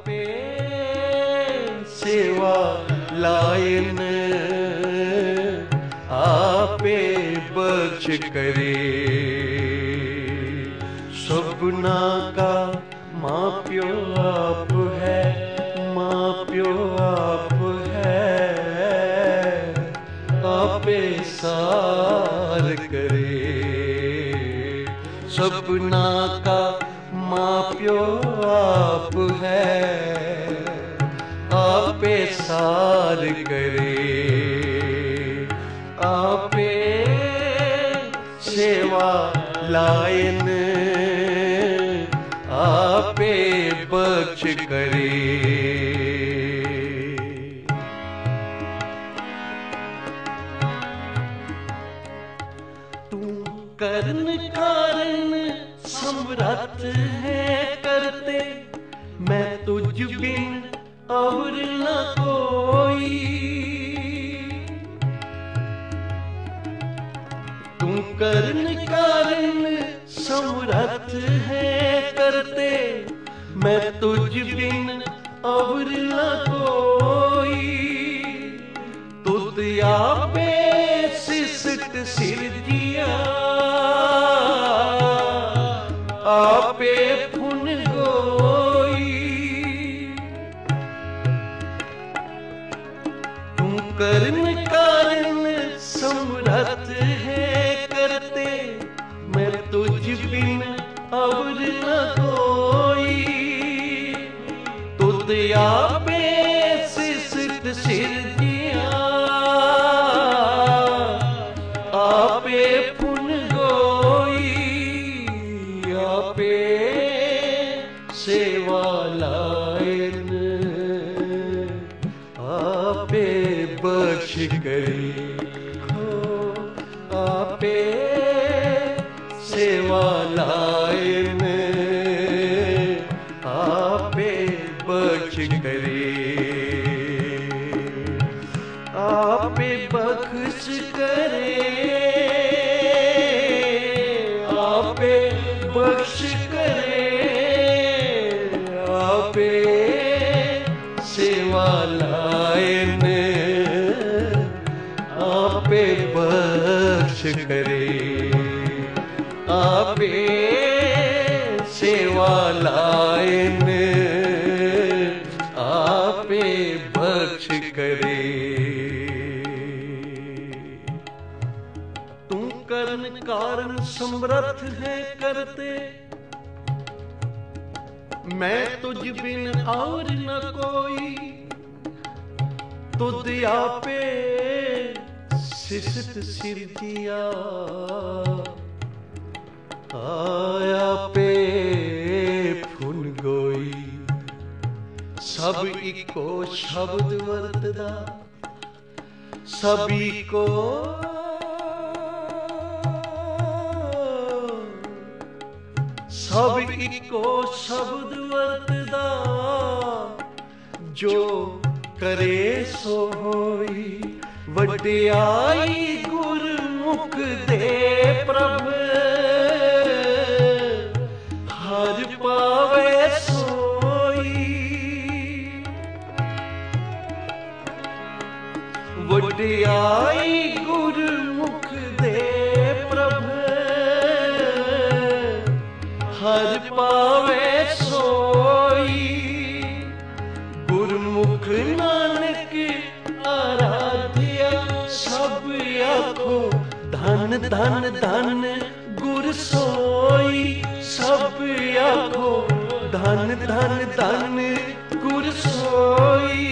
आपे सेवा लायन आपे बख्श करे। सबना का माँ प्यो आप है, माँ प्यो आप है, आपे सार करे। सबना का माँ प्यो आप है, आपे सार करे। आपे सेवा लायन आपे बख्श करे। तू कर्ण कारण समरथ है करते, मैं तुझ बिन और न कोई। तू कर्ण कारण समरथ है करते, मैं तुझ बिन और न कोई। तुद आपे सिसट सिरजिया, आपे फुन गोई। तू कर्ण कारण समरथ है करते, मैं तुझ बिन और न कोई। तुद आपे सिसट सिरजिया, आपे फुन गोई। आपे सेवा लायन आपे बख्श करे। आपे सेवा लायन आपे बख्श करे। आपे बख्श करे, आपे बख्श करे। आपे सेवा लायन आपे बख्श करे। आपे सेवा लायन आपे बख्श करे। तू कर्ण कारण समरथ है करते, मैं तुझ बिन और न कोई। तुद आपे सिसट सिरजिया, आया पे फुन गोई। सब इको शब्द वरतदा, सभी को सब इको शब्द वरतदा। जो करे सो होई, वड्याई गुरमुख दे प्रभ। हर पावे सोई, वड्याई गुरमुख दे प्रभ। हर पावे सोई, गुरमुख नानक आराध्या। सब आखो धन धन धन गुर सोई। सब आखो धन धन धन गुर सोई।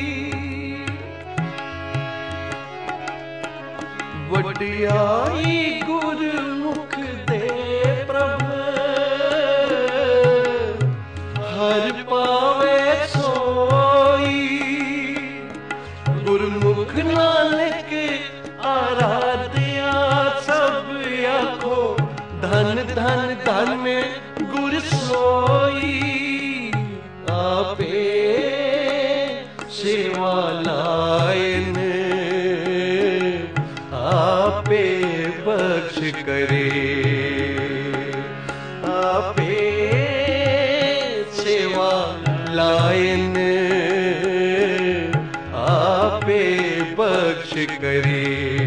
वड्याई गुरमुख दे प्रभ। हर पावे सोई, गुरमुख नानक आराध्या। सब आखो धन धन धन गुर सोई। आपे सेवा लायन आपे बख्श करे। आपे सेवा लाए करे।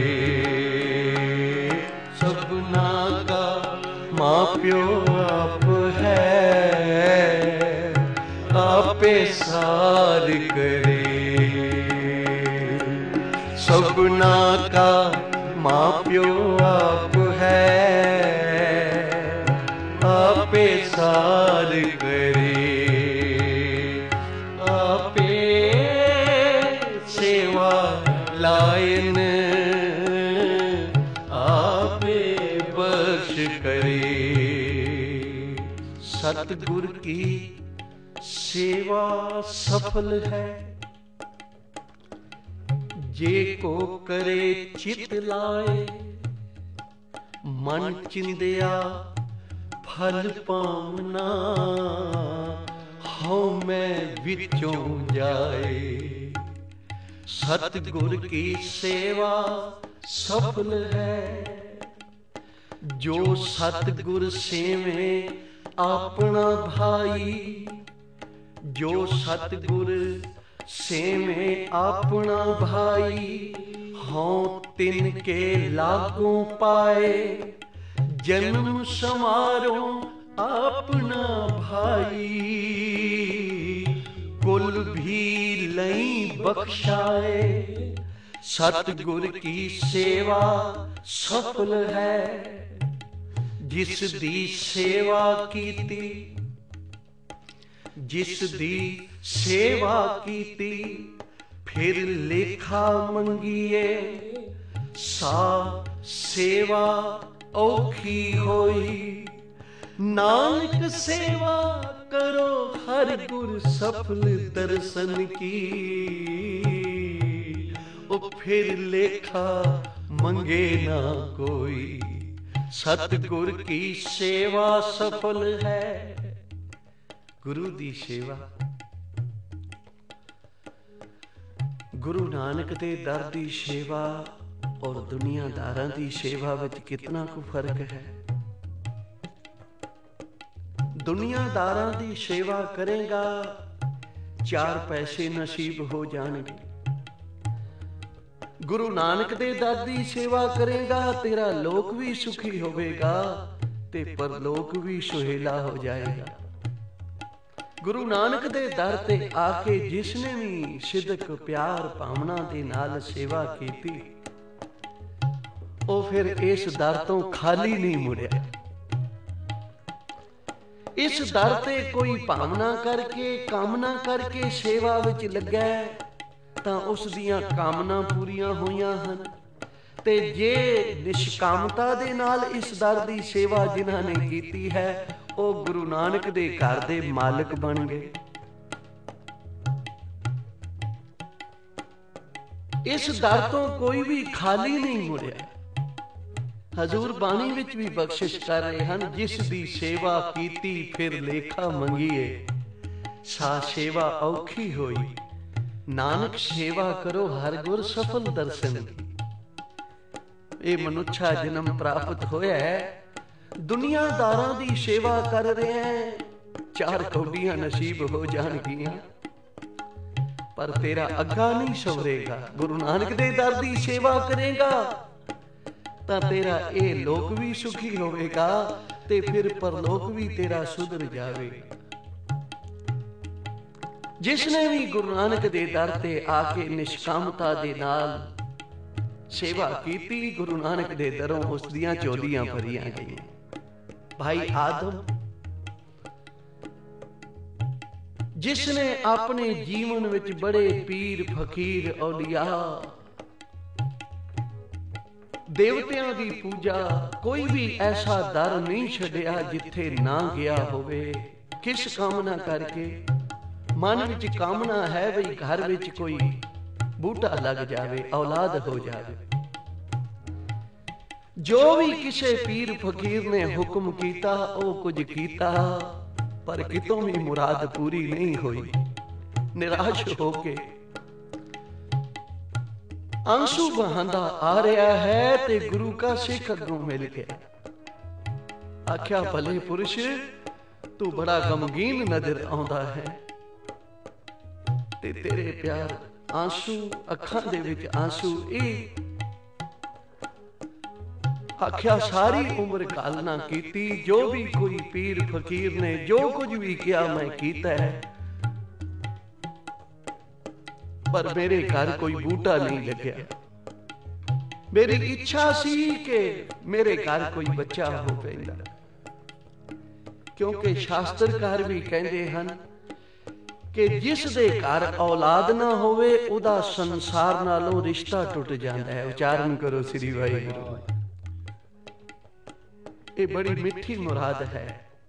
सबना का माँ प्यो आप है, आपे सार करे। सबना का माँ प्यो आप है, आपे सार करे। आपे सेवा लायन, आपे बख्श करे। सतगुर की सेवा सफल है, जे को करे चित लाए। मन चिंदिया फल पावना, हौ मैं विचों जाए। सतगुर की सेवा सफल है, जो सतगुर सेवे अपना भाई। जो सतगुर सेवे अपना भाई, हों तिनके लागों पाए। जन्म समारो अपना भाई, कुल भी लई बख्शाए। सतगुर की सेवा सफल है, जिस दी सेवा कीती। जिस दी सेवा कीती, फिर लेखा मंगिए। सा सेवा औखी होई। नानक सेवा करो हर गुर सफल दर्शन की। ओ फिर लेखा मंगे ना कोई। सतगुर की सेवा सफल है। गुरु दी सेवा, गुरु नानक दे दर दी सेवा और दुनियादारां दी सेवा विच कितना कु फर्क है। दुनियादारां दी सेवा करेगा, चार पैसे नसीब हो जाणगे। गुरु नानक दे दर दी सेवा करेगा, तेरा लोक भी सुखी होवेगा ते परलोक भी सुहेला हो जाएगा। गुरु नानक दे दर ते आके जिसने भी सिदक प्यार भावना दे नाल सेवा कीती, ओ फिर इस दर तो खाली नहीं मुड़िया। इस दर ते कोई भावना करके कामना करके सेवा विच लग्या तां उस दियां कामना पूरीआं होईआं हन। ते जे निष्कामता दे नाल इस दर दी सेवा जिन्हां ने कीती है, ओ गुरु नानक दे घर दे मालिक बन गए। इस दर तो कोई भी खाली नहीं मुड़िया। हजूर बाणी विच भी बख्शिश कर रहे हैं, जिस दी सेवा कीती फिर लेखा मंगीए। सा सेवा औखी होई। नानक सेवा करो हर गुर सफल दर्शन की। ये मनुष्या जन्म प्राप्त होया है, दुनियादारां दी सेवा कर रहे हैं, चार कौडियां नसीब हो जाणगियां, पर तेरा अग्गा नहीं सवरेगा। गुरु नानक दे दर दी सेवा करेगा तां तेरा ये लोक भी सुखी होवेगा ते फिर परलोक भी तेरा सुधर जावेगा। जिसने भी गुरु नानक दे दर ते आके निष्कामता दे नाल सेवा कीती, गुरु नानक दे दरों उस दियां झोलियां भरियां गईयां। भाई आदम, जिसने अपने जीवन विच बड़े पीर फकीर औलिया देवतियां दी पूजा, कोई भी ऐसा दर नहीं छड़िया जिथे ना गया होवे। किस कामना करके? मन विच कामना है बई घर विच कोई बूटा लग जावे, औलाद हो जावे। जो भी किसी पीर फकीर ने हुक्म कीता, ओ कुछ कीता, पर कितों भी मुराद पूरी नहीं हुई। निराश होके आंसू बहांदा आ रहा है ते गुरु का सिख अगों मिल गया। आख्या, भले पुरुष तू बड़ा गमगीन नजर आंदा है ते तेरे प्यार आंसू, अखां दे विच आंसू। आख्या सारी उम्र घालना कीती, जो भी कोई पीर फकीर ने जो कुछ भी किया मैं कीता है, पर मेरे घर कोई बूटा नहीं लग्या। मेरी इच्छा सी कि मेरे घर कोई बच्चा हो पैंदा, क्योंकि शास्त्रकार भी कहते हैं कि जिस दे घर औलाद ना होवे उदा संसार नालों रिश्ता टुट जाता है। उच्चारण करो श्री वाहिगुरू। ये बड़ी मिठी मुराद है।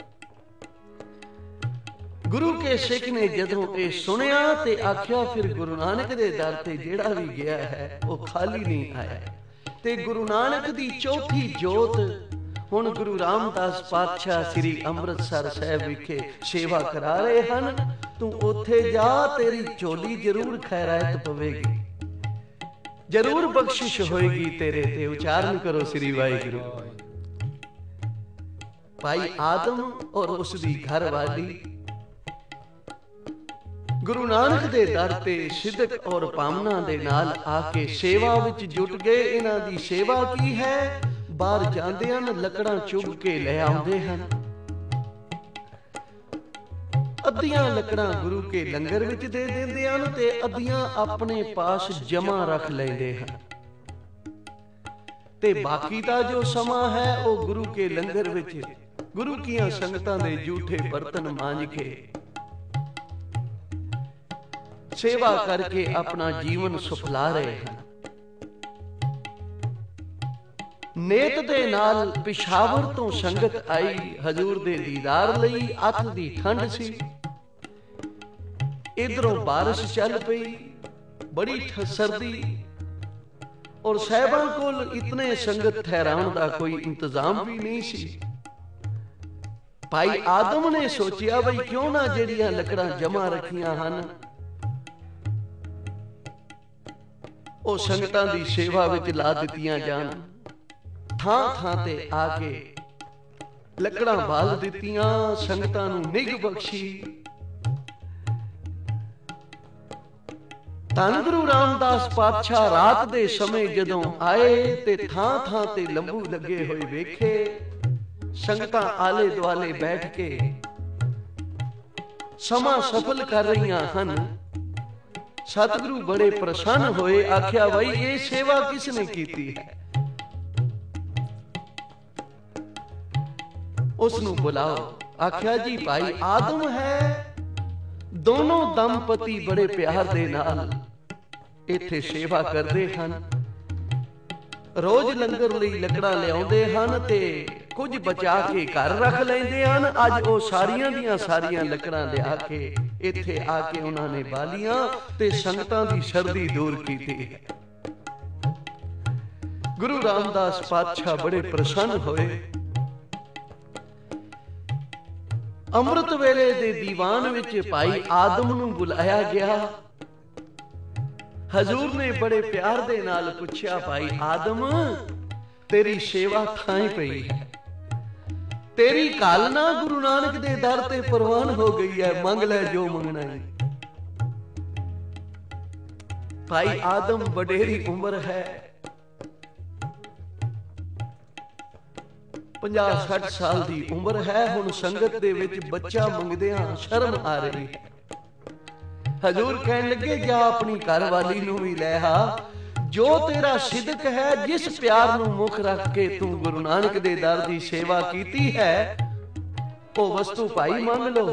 गुरु के सिख ने जदों ये सुनिया ते आख्या फिर गुरु नानक दे दर ते जेड़ा भी गया है वो खाली नहीं आया। ते गुरु नानक दी चौथी जोत हुण गुरु रामदास पातशाह श्री अमृतसर साहिब विखे सेवा करा रहे हैं। तू उत्थे जा, तेरी झोली जरूर खैरायत पवेगी, जरूर बख्शिश होएगी तेरे ते। उच्चारण करो श्री वाहिगुरू। भाई आदम और उसकी घर वाली गुरु नानक दे दर ते सिदक और पामना दे नाल आके सेवा विच जुट गए। इन्हां दी सेवा की है? बाहर जांदे हन लकड़ां चुग के ले आउंदे हन। अद्धियां लकड़ां गुरु के लंगर विच दे दिंदे हन ते अद्धियां अपने पास जमा रख लैंदे हन। ते बाकी दा जो समा है वो गुरु के लंगर विच गुरु कीआं संगतां दे जूठे बर्तन मांज के सेवा करके अपना जीवन सुफला रहे हैं। नेत दे नाल पिशावर तो संगत आई हजूर दे दीदार लई। अत दी ठंड सी, इधरों बारिश चल पई, बड़ी सर्दी, और साहिबां कोल इतने संगत ठहराउण दा कोई इंतजाम भी नहीं सी। भाई आदम ने सोचिया बई क्यों ना जेड़ियां लकड़ां जमा रखियां हन ਉਹ ਸੰਗਤਾਂ ਦੀ ਸੇਵਾ ਵਿੱਚ ਲਾ ਦਿੱਤੀਆਂ ਜਾਣ। ਥਾਂ ਥਾਂ ਤੇ ਆ ਕੇ ਲੱਕੜਾਂ ਬਾਲ ਦਿੱਤੀਆਂ, ਸੰਗਤਾਂ ਨੂੰ ਨਿੱਘ ਬਖਸ਼ੀ। ਧੰਨ ਗੁਰੂ ਰਾਮਦਾਸ ਪਾਤਸ਼ਾਹ ਰਾਤ ਦੇ ਸਮੇਂ ਜਦੋਂ ਆਏ ਤੇ ਥਾਂ ਥਾਂ ਤੇ ਲੰਬੂ ਲੱਗੇ ਹੋਏ ਵੇਖੇ। ਸੰਗਤਾਂ ਆਲੇ ਦੁਆਲੇ ਬੈਠ ਕੇ ਸਮਾਂ ਸਫਲ ਕਰ ਰਹੀਆਂ ਹਨ। सतगुरु बड़े प्रसन्न होए। आख्या भाई ये सेवा किसने कीती है? उसनु बुलाओ। आख्या जी भाई आदम है। दोनों दंपति बड़े प्यार दे नाल इत्थे सेवा करते हैं। रोज लंगर लई लकड़ां लियाउंदे हन ते कुछ बचा के घर रख लैंदे हन। अज वो सारियां दियां सारियां लकड़ां लिया के इत्थे आके उन्होंने बालियां ते संगतां दी सर्दी दूर कीती है। गुरु रामदास पातशाह बड़े प्रसन्न होए। अमृत वेले दे दीवान विच भाई आदम नूं बुलाया गया। हजूर ने बड़े प्यार दे नाल पुछया भाई आदम तेरी सेवा थाई पई है, तेरी कालना गुरु नानक दे दर ते प्रवान हो गई है, मंग ले जो मंगना है। भाई आदम वडेरी उम्र है, 50-60 साल दी उम्र है। हुण संगत दे विच बच्चा मंगदियां शर्म आ रही है। हजूर कहन लगे जा अपनी घर वाली नूं भी लै आ। जो तेरा सिदक है, जिस प्यार नूं मुख रख के तू गुरु नानक दे दर दी सेवा कीती है, वो वस्तु भाई मंग लो।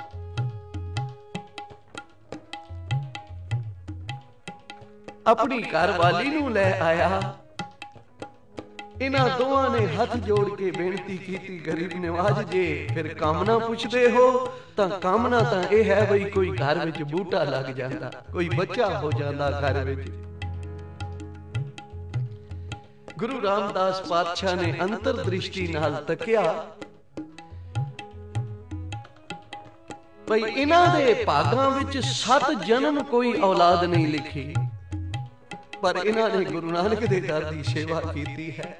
अपनी घर वाली नूं लै आया। इन्हां दोवां ने हथ जोड़ के बेनती की, गरीब नवाज जे फिर कामना पुछदे हो तां कामना तां यह है बई कोई घर विच बूटा लग जांदा, कोई बच्चा हो जांदा घर विच। गुरु रामदास पातशाह ने अंतर दृष्टि नाल तकिया भई इन्हां दे भागां विच 7 जन्म कोई औलाद नहीं लिखी, पर इन्हां ने गुरु नानक दे दर दी सेवा कीती है।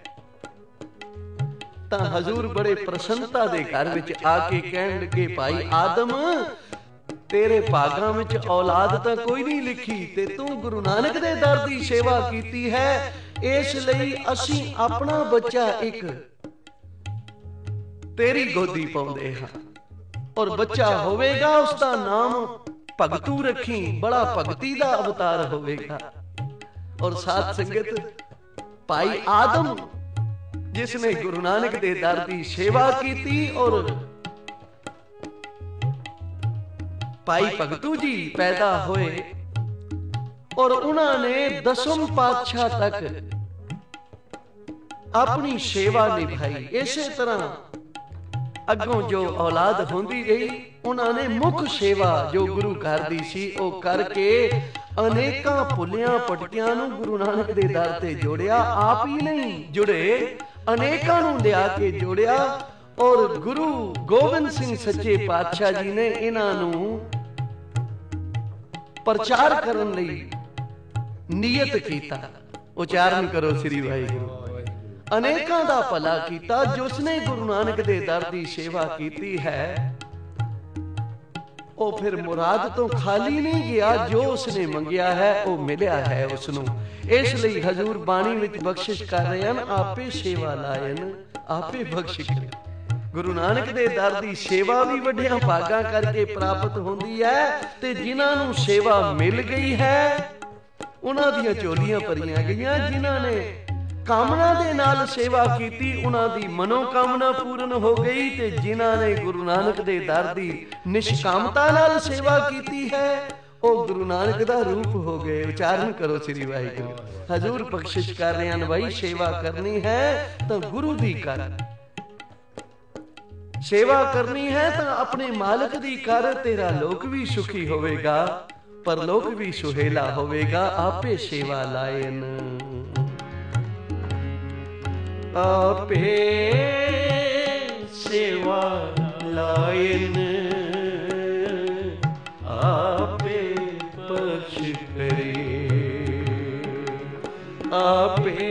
हजूर बड़े प्रसन्नता दे घर विच आके कहन लगे भाई आदम तेरे भागां विच औलाद तां कोई नहीं लिखी ते तू गुरु नानक दे दर दी सेवा कीती है, इसलिए असीं अपना बच्चा एक तेरी गोदी पाउंदे हां और बच्चा होवेगा उसका नाम भगतू रखी, बड़ा भगती दा अवतार होवेगा। और साथ संगत भाई आदम जिसने गुरु नानक दे दर दी सेवा की और भाई भगतू जी पैदा होए और उन्होंने 10वें पातशाह तक अपनी सेवा निभाई। इसे तरह अगों जो औलाद होंदी गई उन्होंने मुख सेवा जो गुरु घर दी सी ओ करके अनेकां भुलियां पटकियां नूं गुरु नानक दे दर ते जोड़िया। आप ही नहीं जुड़े, अनेकां नूं लिया के जोड़िया और गुरु गोबिंद सिंह सच्चे पातशाह जी ने इन्हां नूं प्रचार करन लई नियत कीता। उचारण करो श्री वाहिगुरू। अनेकां दा भला कीता। जिसने गुरु नानक दे दर दी सेवा कीती है वो फिर मुराद तो खाली नहीं गया, जो उसने मंगिया है वो मिलिया है उसनूं। इसलिए हजूर बाणी विच बख्शिश कर रहे हैं, आपे सेवा लायन आपे बख्शिश। गुरु नानक दे दर दी सेवा भी वड्डियां भागां करके प्राप्त होंदी है ते जिन्हां नूं सेवा मिल गई है उन्हां दियां झोलियां भरियां गईयां। जिन्हां ने कामना दे नाल सेवा कीती उन्हां दी मनोकामना पूर्ण हो गई ते जिन्हां ने गुरु नानक दे दर दी निष्कामता नाल सेवा कीती है वो गुरु नानक दा रूप हो गए। उच्चारण करो श्री वाहिगुरू। हजूर बख्शिश कर रहे हैं, भाई सेवा करनी है तो गुरु दी कर, सेवा करनी है तो अपने मालिक दी कर, तेरा लोक भी सुखी होवेगा पर लोक भी सुहेला होवेगा। आपे सेवा लायन आपे सेवा लायन आपे बख्श करे, आपे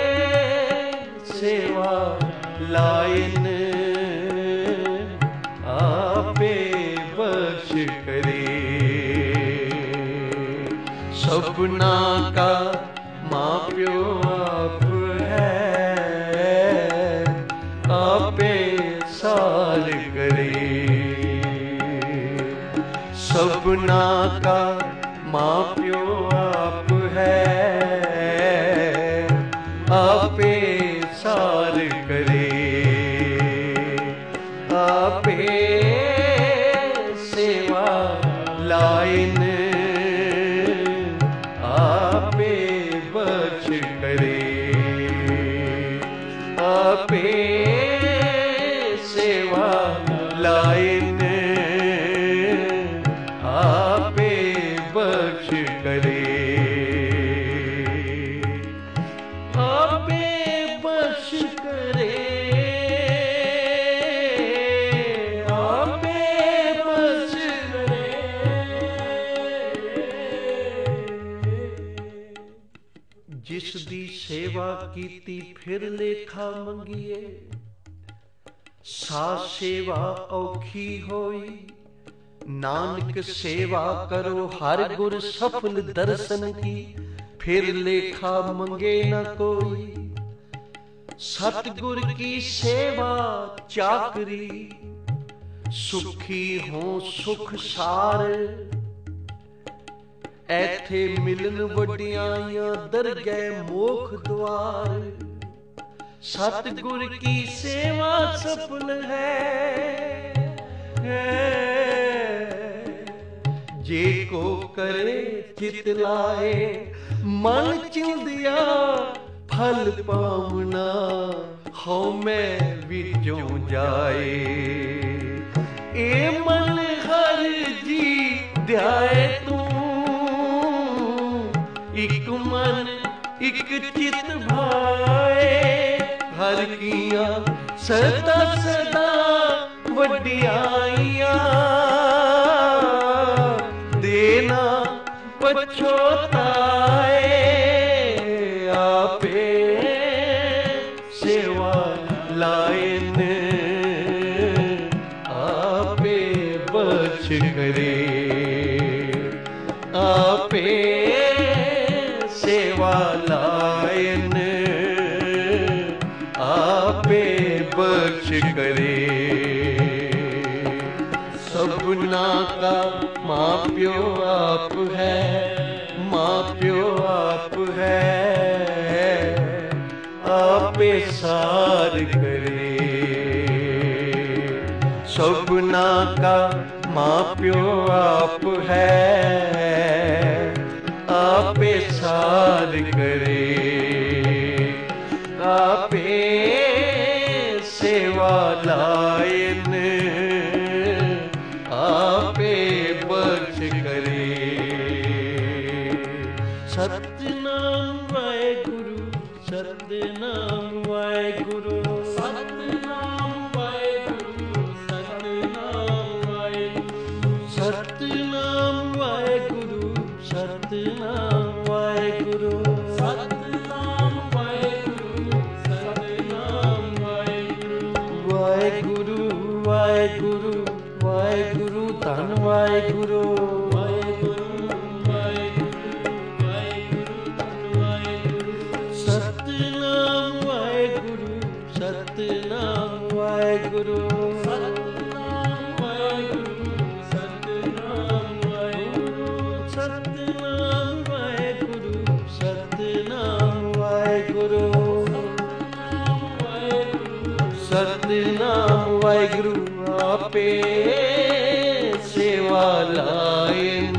सेवा लायन आपे बख्श करे। सपना का मां प्यो आप है, आपे साल करे। सपना का मां प्यो आप है, आपे साल करे। आपे सेवा लायन आपे बख्श करे। आपे सेवा लायन आपे बख्श करे। आपे बख्श करे। जिस दी सेवा कीती फिर लेखा मंगिए, सा सेवा औखी होई। नानक सेवा करो हर गुर सफल दर्शन की, फिर लेखा मंगे न कोई। सतगुर की सेवा चाकरी, सुखी हो सुख सार। ऐथे मिलन वड्डियां दरगह मोख द्वार। सतगुर की सेवा सफल है, जे को करे चित लाए। मन चिंदिया फल पावना, हो मैं विचों जाए। ए मन हर जी ध्याए तू, इक मन इक चित भाए। हर किया सदा सदा वड्डियाइयां, देना पछोताए। आपे सेवा लायन आपे बख्श करे। करे। सबना का माँ प्यो आप है, माँ प्यो आप है, आपे सार करे। सबना का माँ प्यो आप है, आपे सार करे। आपे सेवा लायन, आपे बख्श करे। सतनाम वाहेगुरु, सतनाम वाहेगुरु, सतनाम वाहेगुरु, सतनाम वाहेगुरु, सतनाम वाहेगुरु, सतनाम वाहेगुरु, सतनाम वाहेगुरु, सतनाम वाहेगुरु। वाहेगुरु वाहेगुरु वाहेगुरु धन वाहेगुरु, वाहेगुरु वाहेगुरु वाहेगुरु धन वाहेगुरु। सतनाम वाहेगुरु, सतनाम वाहेगुरु, सतनाम वाहेगुरु, सतनाम वाहेगुरु, सतनाम वाहेगुरु, सतनाम वाहेगुरु, सतनाम वाहेगुरु। आपे सेवा लायन,